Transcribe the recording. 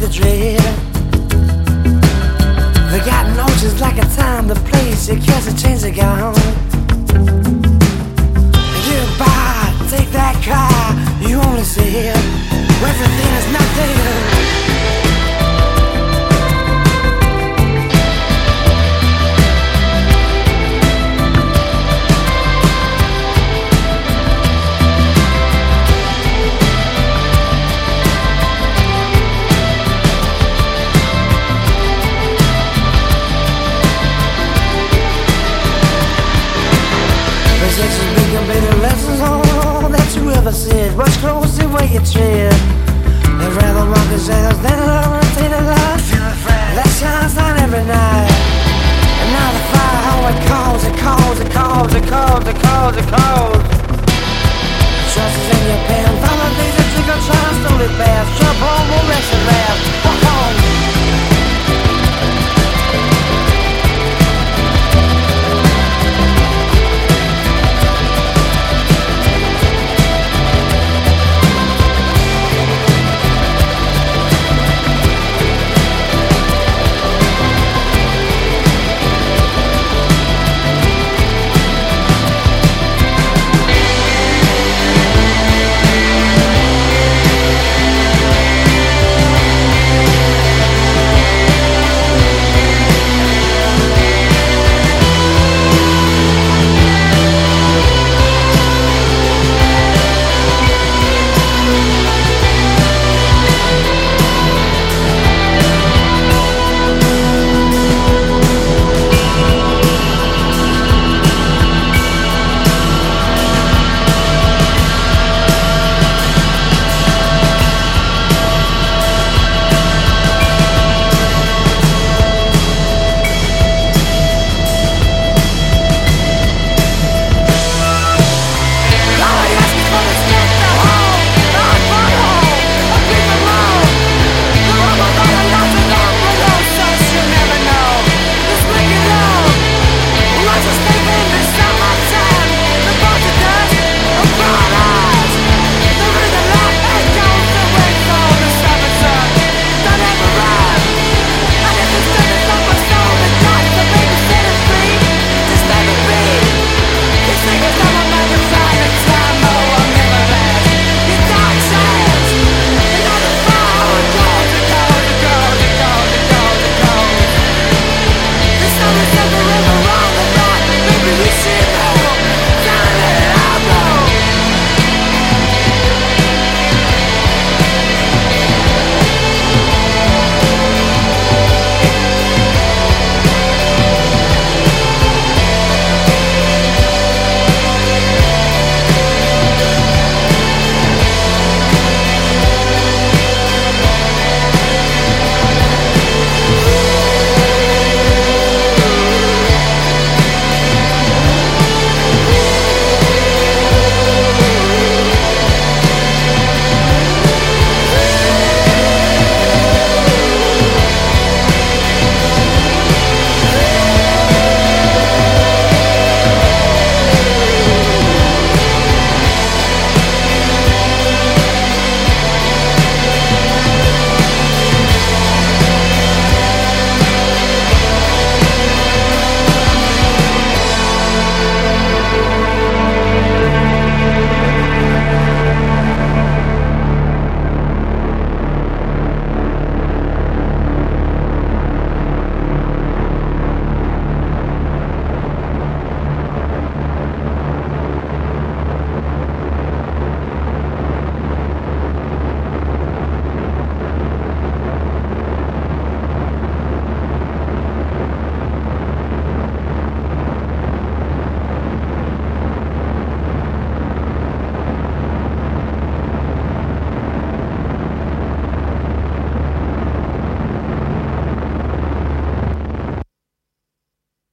the dread. Forgotten oceans like a time, the place, because the chains are gone. You buy, take that car, you only see everything is nothing. Projections become better lessons on that you ever said. Watch closely where you tread. They'd rather walk the shadows than take the light that shines down every night. And now the fire, how it calls, it calls, it calls, it calls, it calls, it calls. Trust is in your